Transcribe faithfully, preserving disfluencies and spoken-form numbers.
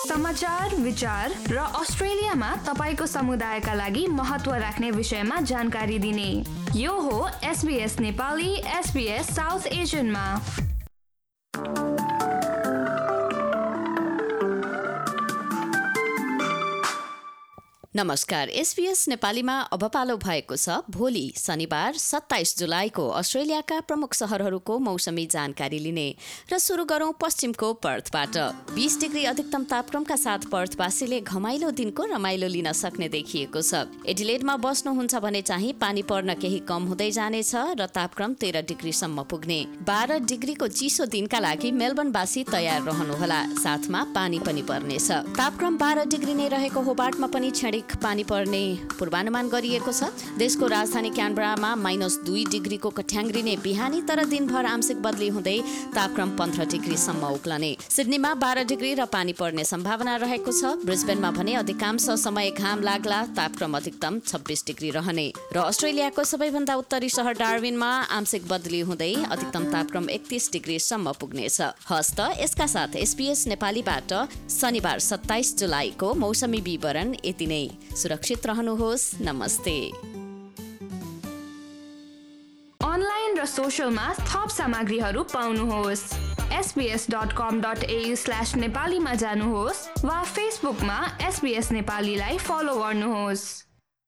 समाचार, विचार र अस्ट्रेलियामा तपाईको समुदायका लागि महत्त्व राख्ने विषयमा जानकारी दिने यो हो एसबीएस नेपाली, एसबीएस साउथ एसियनमा। नमस्कार, एसबीएस नेपालीमा अब पालो भएको छ भोलि शनिबार सत्ताइस जुलाईको अस्ट्रेलियाका प्रमुख शहरहरूको मौसमी जानकारी लिने र सुरु गरौं पश्चिमको पर्थबाट। बीस डिग्री अधिकतम तापक्रमका साथ पर्थवासीले घमाइलो दिनको रमाइलो लिन सक्ने देखिएको छ। एडिलेडमा बस्नुहुन्छ भने चाहिँ पानी पर्न केही कम हुँदै जानेछ र तापक्रम तेह्र डिग्रीसम्म पुग्ने। बाह्र डिग्रीको चिसो दिनका लागि मेलबर्नवासी तयार रहनुहोला, साथमा पानी पनि पर्नेछ। तापक्रम बाह्र डिग्री नै रहेको होबार्टमा पनि छेडिक पानी पर्ने पूर्वानुमान गरिएको छ। देशको राजधानी क्यानबरामा माइनस दुई डिग्रीको कठ्याङ्ग्रिने बिहानी तर दिनभर आंशिक बदली हुँदै तापक्रम पन्ध्र डिग्रीसम्म उक्लने। सिडनीमा बाह्र डिग्री र पानी पर्ने सम्भावना रहेको छ। ब्रिस्बेनमा भने अधिकांश समय घाम लाग्ला, तापक्रम अधिकतम छब्बीस डिग्री रहने। र अस्ट्रेलियाको सबैभन्दा उत्तरी शहर डार्विनमा आंशिक बदली हुँदै अधिकतम तापक्रम एकतीस डिग्रीसम्म पुग्नेछ। हस्त यसका साथ एसबीएस नेपालीबाट शनिबार सत्ताइस जुलाईको मौसमी विवरण यति नै। सुरक्षित रहनुहोस्। नमस्ते। अनलाइन र सोशलमा थप सामग्रीहरू पाउनुहोस्। SBS dot com dot AU slash नेपालीमा जानुहोस् वा फेसबुकमा एसबीएस नेपालीलाई फलो गर्नुहोस्।